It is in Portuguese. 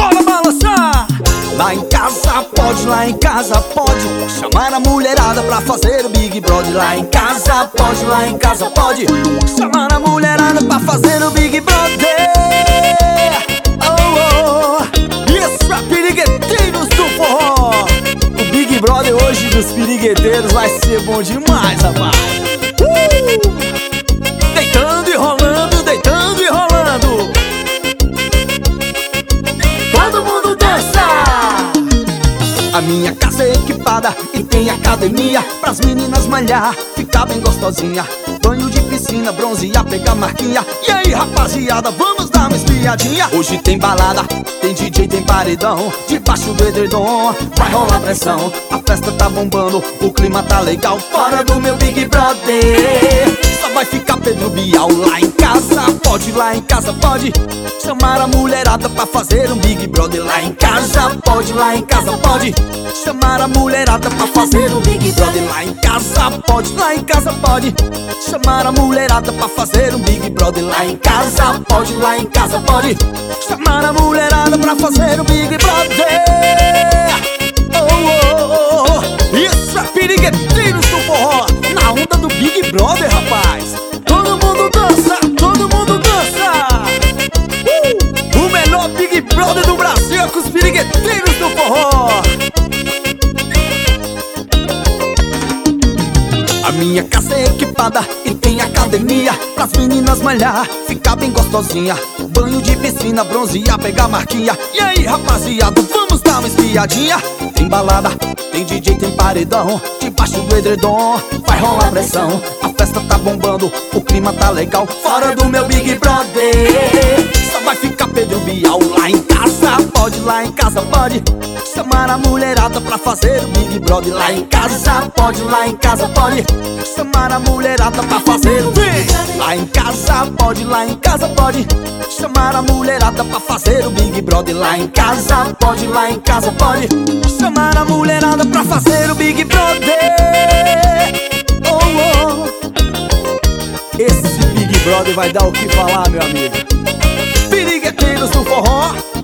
bora balançar. Lá em casa pode, lá em casa pode chamar a mulherada pra fazer o Big Brother. Lá em casa pode, lá em casa pode chamar a mulherada pra fazer o Big Brother. Oh, oh. Isso é Pirigueteiros do Forró. O Big Brother hoje dos pirigueteiros vai ser bom demais, rapaz. Deitando e rolando, deitando e rolando. Todo mundo dança. A minha casa é equipada e tem academia pras meninas malhar, ficar bem gostosinha. Banho de piscina, bronzear, pegar marquinha. E aí, rapaziada, vamos dar uma espiadinha. Hoje tem balada, tem DJ, tem paredão. Debaixo do edredom vai rolar pressão. A festa tá bombando, o clima tá legal. Fora do meu Big Brother só vai ficar Pedro Bial. Lá em casa pode, lá em casa pode chamar a mulherada pra fazer um Big Brother. Lá em casa pode, lá em casa pode chamar a mulherada pra fazer um Big Brother. Lá em casa pode, lá em casa pode chamar a mulherada pra fazer um Big Brother. Lá em casa pode, lá em casa pode chamar a mulherada pra fazer um Big Brother. Oh, oh, oh. Isso é Pirigueteiros do Forró, na onda do Big Brother, rapaz. Todo mundo dança, todo mundo dança. O melhor Big Brother do Brasil é com os Pirigueteiros do Forró. A minha casa é equipada e tem academia pras meninas malhar, ficar bem gostosinha. Banho de piscina, bronzear, pegar marquinha. E aí, rapaziada, vamos dar uma espiadinha. Tem balada, tem DJ, tem paredão. Debaixo do edredom vai rolar pressão. A festa tá bombando, o clima tá legal. Fora do meu Big Brother só vai ficar Pedro Bial. Lá em casa pode, lá em casa pode chamar a mulherada pra fazer o Big Brother. Lá em casa pode, lá em casa pode chamar a mulherada pra fazer o Big Brother. Lá em casa pode, lá em casa pode chamar a mulherada pra fazer o Big Brother. Lá em casa pode, lá em casa pode chamar a mulherada pra fazer o Big Brother. Oh, oh. Esse Big Brother vai dar o que falar, meu amigo. Pirigueteiros do Forró.